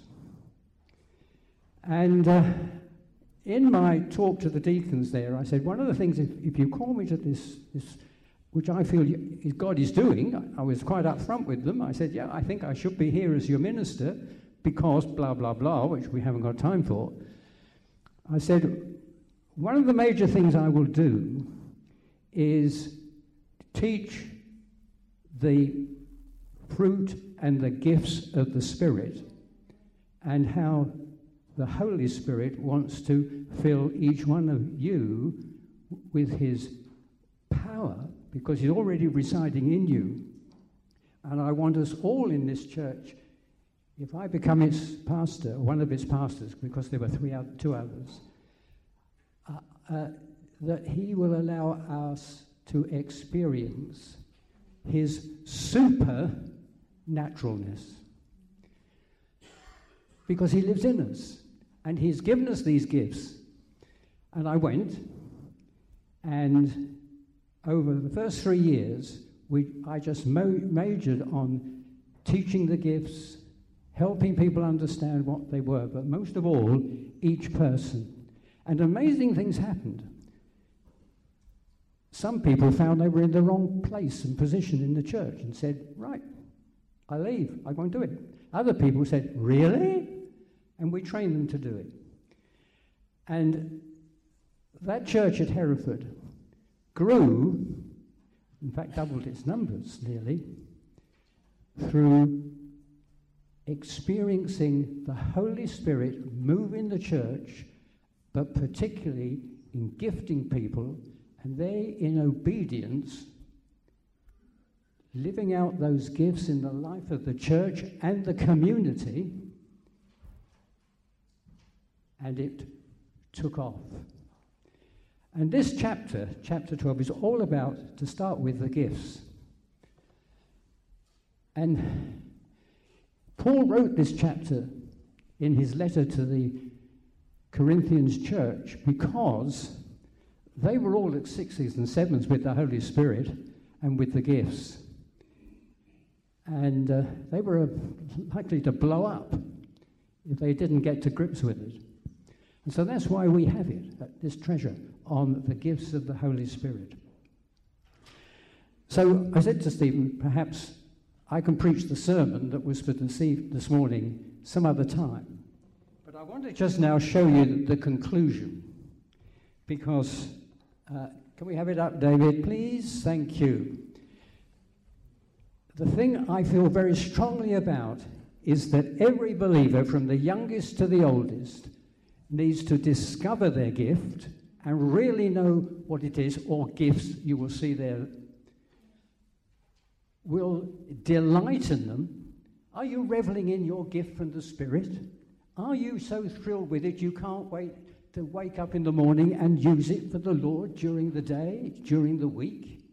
H: And uh, in my talk to the deacons there, I said, one of the things, if, if you call me to this, this, which I feel you, God is doing, I, I was quite upfront with them. I said, yeah, I think I should be here as your minister because blah, blah, blah, which we haven't got time for. I said, one of the major things I will do is teach the fruit and the gifts of the Spirit and how the Holy Spirit wants to fill each one of you with his power because he's already residing in you. And I want us all in this church, if I become its pastor, one of its pastors, because there were three, other, two others, uh, uh, that he will allow us to experience his supernaturalness. Because he lives in us. And he's given us these gifts. And I went, and over the first three years, we, I just mo- majored on teaching the gifts, helping people understand what they were, but most of all, each person. And amazing things happened. some people found they were in the wrong place and position in the church and said, right, I leave, I won't do it. Other people said, really? And we trained them to do it. And that church at Hereford grew, in fact doubled its numbers nearly, through experiencing the Holy Spirit move in the church, but particularly in gifting people, and they, in obedience, living out those gifts in the life of the church and the community, and it took off. And this chapter, chapter twelve, is all about, to start with, the gifts. And Paul wrote this chapter in his letter to the Corinthians church because they were all at sixes and sevens with the Holy Spirit and with the gifts. And uh, they were uh, likely to blow up if they didn't get to grips with it. And so that's why we have it, uh, this treasure on the gifts of the Holy Spirit. So I said to Stephen, perhaps I can preach the sermon that was for this, this morning some other time. But I want to just now show you the conclusion, because, uh, can we have it up, David, please? Thank you. The thing I feel very strongly about is that every believer, from the youngest to the oldest, needs to discover their gift and really know what it is, or gifts, you will see there, will delight in them. Are you reveling in your gift from the Spirit? Are you so thrilled with it you can't wait to wake up in the morning and use it for the Lord during the day, during the week?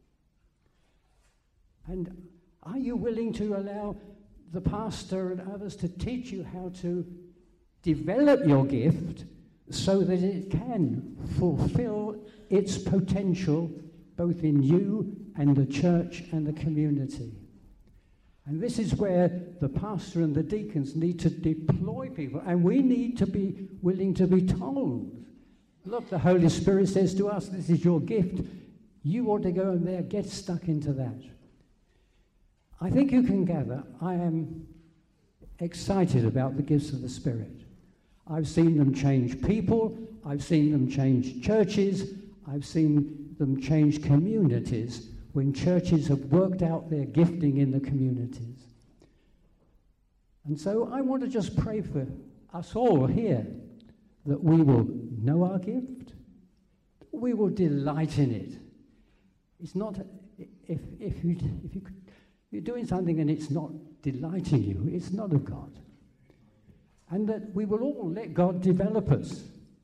H: And are you willing to allow the pastor and others to teach you how to develop your gift so that it can fulfill its potential both in you and the church and the community? And this is where the pastor and the deacons need to deploy people, and we need to be willing to be told, look, the Holy Spirit says to us, this is your gift. You ought to go in there, get stuck into that. I think you can gather I am excited about the gifts of the Spirit. I've seen them change people, I've seen them change churches, I've seen them change communities when churches have worked out their gifting in the communities. And so I want to just pray for us all here that we will know our gift, we will delight in it. It's not, if, if, you, if you, you're doing something and it's not delighting you, it's not of God. And that we will all let God develop us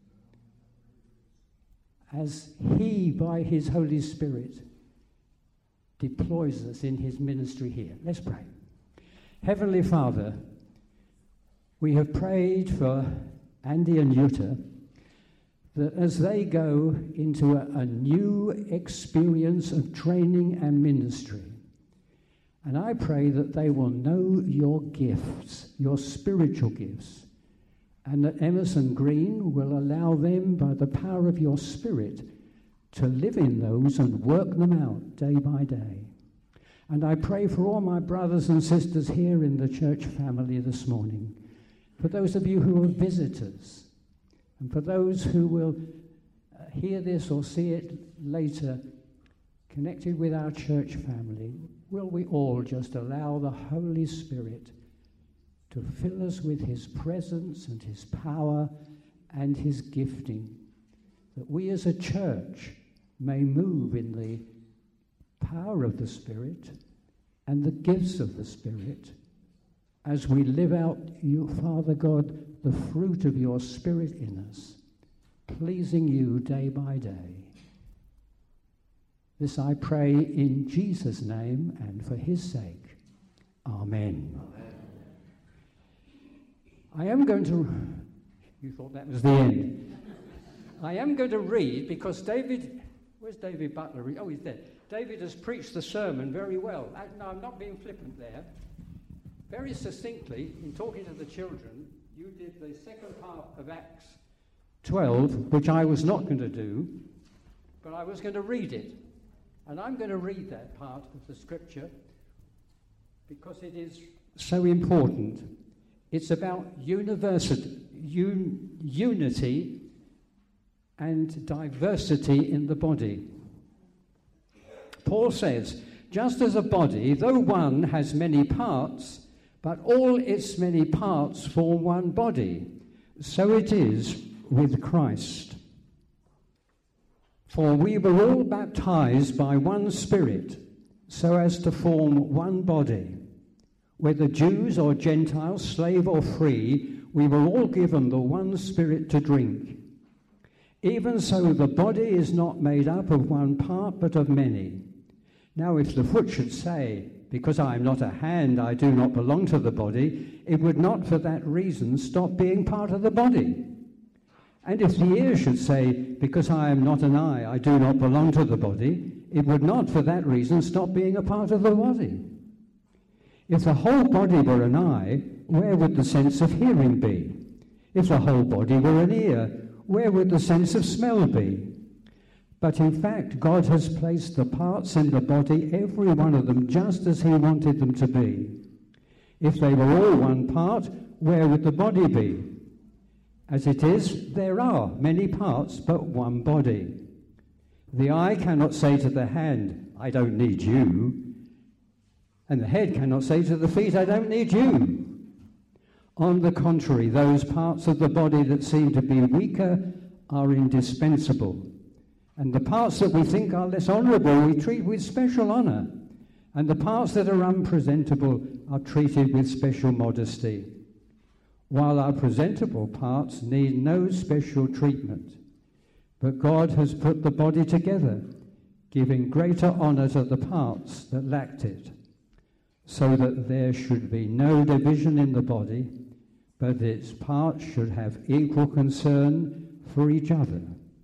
H: as He, by His Holy Spirit, deploys us in His ministry here. Let's pray. Heavenly Father, we have prayed for Andy and Jutta that as they go into a, a new experience of training and ministry, and I pray that they will know your gifts, your spiritual gifts, and that Emerson Green will allow them, by the power of your Spirit, to live in those and work them out day by day. And I pray for all my brothers and sisters here in the church family this morning, for those of you who are visitors, and for those who will uh, hear this or see it later, connected with our church family, will we all just allow the Holy Spirit to fill us with His presence and His power and His gifting, that we as a church may move in the power of the Spirit and the gifts of the Spirit as we live out, you, Father God, the fruit of your Spirit in us, pleasing you day by day. This I pray in Jesus' name and for His sake. Amen. Amen. I am going to... You thought that was the end. I am going to read, because David... Where's David Butler? Oh, he's there. David has preached the sermon very well. No, I'm not being flippant there. Very succinctly, in talking to the children, you did the second part of Acts twelve, which I was not going to do, but I was going to read it. And I'm going to read that part of the scripture because it is so important. It's about university, un, unity and diversity in the body. Paul says, just as a body, though one has many parts, but all its many parts form one body, so it is with Christ. For we were all baptized by one Spirit, so as to form one body. Whether Jews or Gentiles, slave or free, we were all given the one Spirit to drink. Even so, the body is not made up of one part, but of many. Now, if the foot should say, because I am not a hand, I do not belong to the body, it would not for that reason stop being part of the body. And if the ear should say, because I am not an eye, I do not belong to the body, it would not for that reason stop being a part of the body. If the whole body were an eye, where would the sense of hearing be? If the whole body were an ear, where would the sense of smell be? But in fact, God has placed the parts in the body, every one of them, just as he wanted them to be. If they were all one part, where would the body be? As it is, there are many parts, but one body. The eye cannot say to the hand, I don't need you. And the head cannot say to the feet, I don't need you. On the contrary, those parts of the body that seem to be weaker are indispensable. And the parts that we think are less honourable we treat with special honour. And the parts that are unpresentable are treated with special modesty. While our presentable parts need no special treatment. But God has put the body together, giving greater honour to the parts that lacked it, so that there should be no division in the body, but its parts should have equal concern for each other.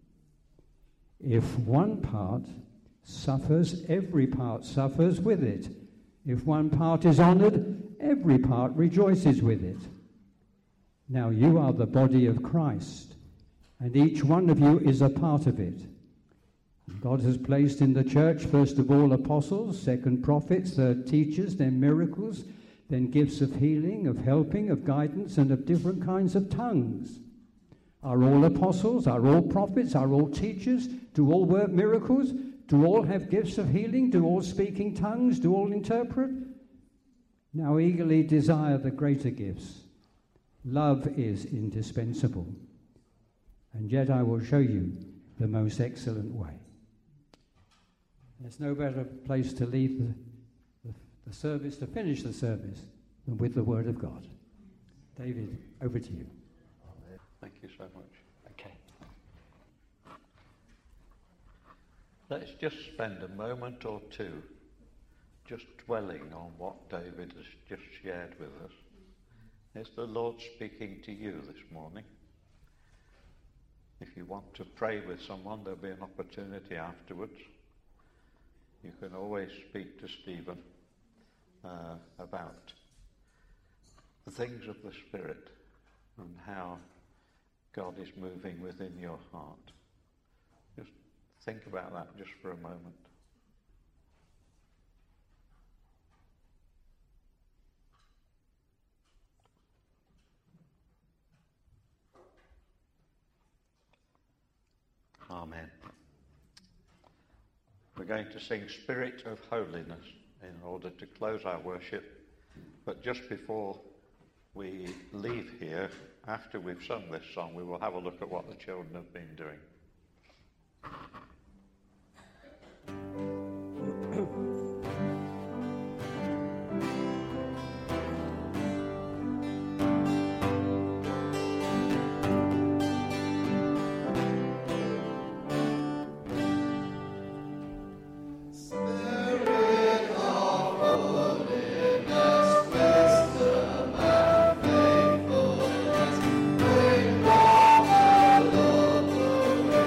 H: If one part suffers, every part suffers with it. If one part is honoured, every part rejoices with it. Now you are the body of Christ, and each one of you is a part of it. God has placed in the church, first of all, apostles, second prophets, third teachers, then miracles, then gifts of healing, of helping, of guidance, and of different kinds of tongues. Are all apostles? Are all prophets? Are all teachers? Do all work miracles? Do all have gifts of healing? Do all speak in tongues? Do all interpret? Now eagerly desire the greater gifts. Love is indispensable. And yet I will show you the most excellent way. There's no better place to leave the, the, the service, to finish the service, than with the Word of God. David, over to you.
A: Thank you so much. Okay. Let's just spend a moment or two just dwelling on what David has just shared with us. Is the Lord speaking to you this morning? If you want to pray with someone, there'll be an opportunity afterwards. You can always speak to Stephen uh, about the things of the Spirit and how God is moving within your heart. Just think about that just for a moment. Amen. We're going to sing Spirit of Holiness in order to close our worship. But just before we leave here, after we've sung this song, we will have a look at what the children have been doing.
K: Faithfulness, bring all the Lord.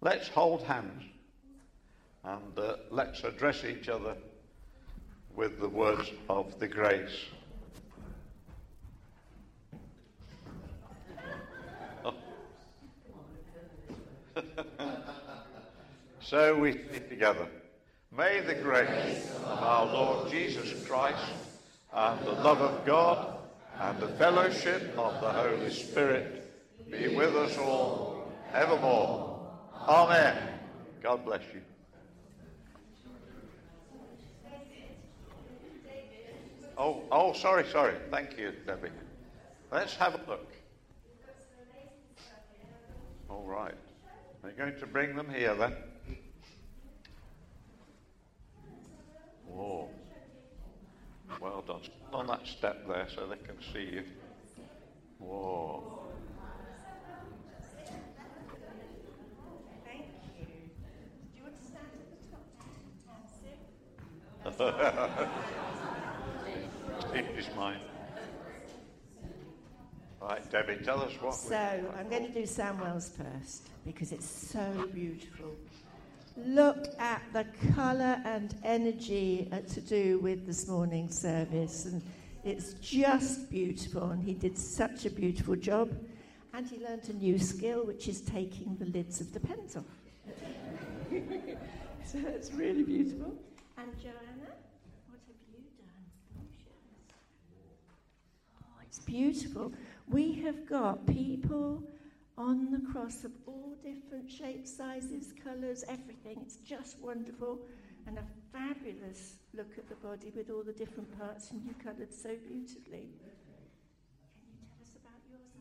A: let's hold hands and uh, let's address each other with the words of the grace. So we say together, may the grace of our Lord Jesus Christ and the love of God and the fellowship of the Holy Spirit be with us all evermore. Amen. God bless you. Oh, oh, sorry, sorry. Thank you, Debbie. Let's have a look. All right. We're going to bring them here then. Whoa. Well done. Stand on that step there so they can see you. Whoa.
K: Thank you. Do you want to stand at the top?
A: Steve is mine. Right, Debbie, tell us what.
K: So, I'm going to do Samuel's first because it's so beautiful. Look at the colour and energy uh, to do with this morning's service, and it's just beautiful, and he did such a beautiful job, and he learnt a new skill, which is taking the lids of the pens off. So it's really beautiful. And Joanna, what have you done? Oh, it's beautiful. We have got people on the cross of all different shapes, sizes, colours, everything. It's just wonderful, and a fabulous look at the body with all the different parts, and you coloured so beautifully. Can you tell us about yours,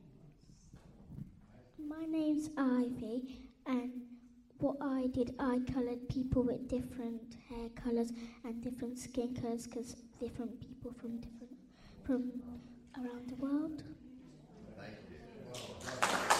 K: Ivy?
L: My name's Ivy, and what I did, I coloured people with different hair colours and different skin colours, because different people from different from around the world.
B: Thank you.